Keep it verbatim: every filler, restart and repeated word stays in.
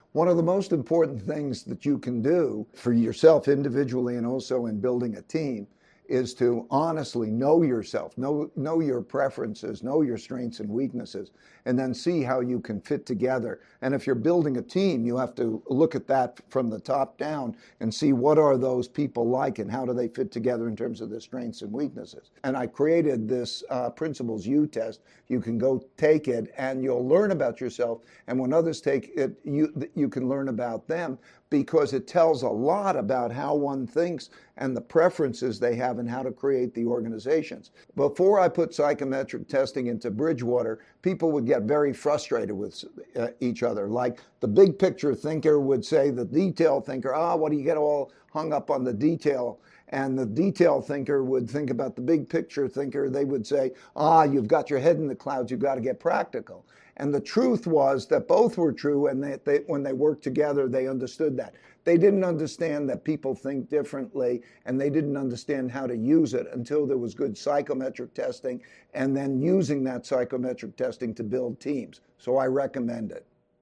One of the most important things that you can do for yourself individually and also in building a team is to honestly know yourself, know, know your preferences, know your strengths and weaknesses, and then see how you can fit together. And if you're building a team, you have to look at that from the top down and see what are those people like and how do they fit together in terms of their strengths and weaknesses. And I created this uh, Principles U test. You can go take it and you'll learn about yourself. And when others take it, you, you can learn about them, because it tells a lot about how one thinks and the preferences they have and how to create the organizations. Before I put psychometric testing into Bridgewater, people would get very frustrated with uh, each other. Like the big picture thinker would say the detail thinker, ah, what do you get all hung up on the detail? And the detail thinker would think about the big picture thinker. They would say, ah, you've got your head in the clouds, you've got to get practical. And the truth was that both were true, and they, they, when they worked together, they understood that. They didn't understand that people think differently, and they didn't understand how to use it until there was good psychometric testing, and then using that psychometric testing to build teams. So I recommend it.